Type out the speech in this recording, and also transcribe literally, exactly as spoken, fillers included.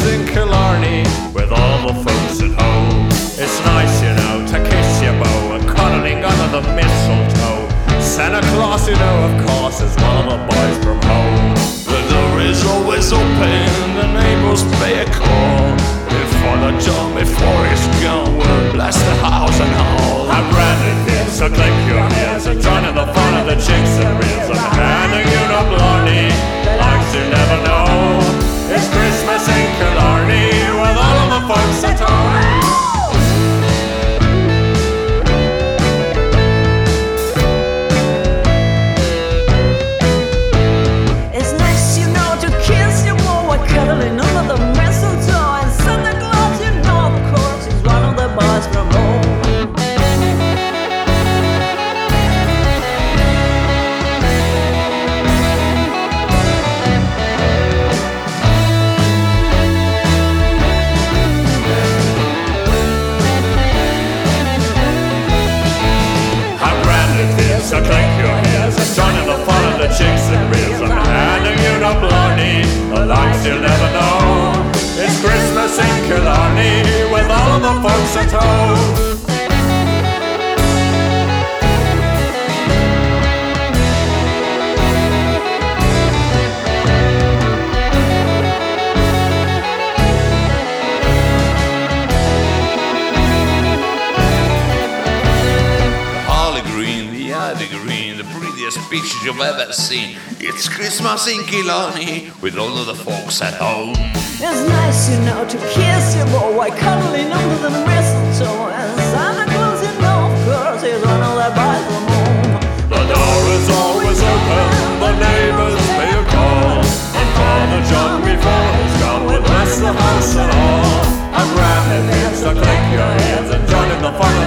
in Killarney with all the folks at home. It's nice, you know, to kiss your beau and cuddling under the mistletoe. Santa Claus, you know, of course, is one of the boys from home. The door is always open, the neighbors pay a call. If Father John, before he's gone, will bless the house and all. I'm branded here, so click your heels and join in the fun of the chicks and reels. I'm handing you no blondie, like you never know. It's Christmas in Killarney with all of the folks at home. Cuddling under the mistletoe, and Santa Claus, you know, of course, he's one of the boys from home. I'm branded here, so click your heels and join in the fun of the chicks and reels. I'm handing you no blondie, the lights you'll never know. It's Christmas in Killarney with all of the folks at home. Green, the prettiest picture you've ever seen. It's Christmas in Killarney with all of the folks at home. It's nice, you know, to kiss your boy while cuddling under the mistletoe, and Santa Claus, you know, of course, he's one of the boys from home. The door is always open, the neighbors pay a call, and Father John, before he's gone, will bless the house and all. I'm branded here, so click your heels and join in the fun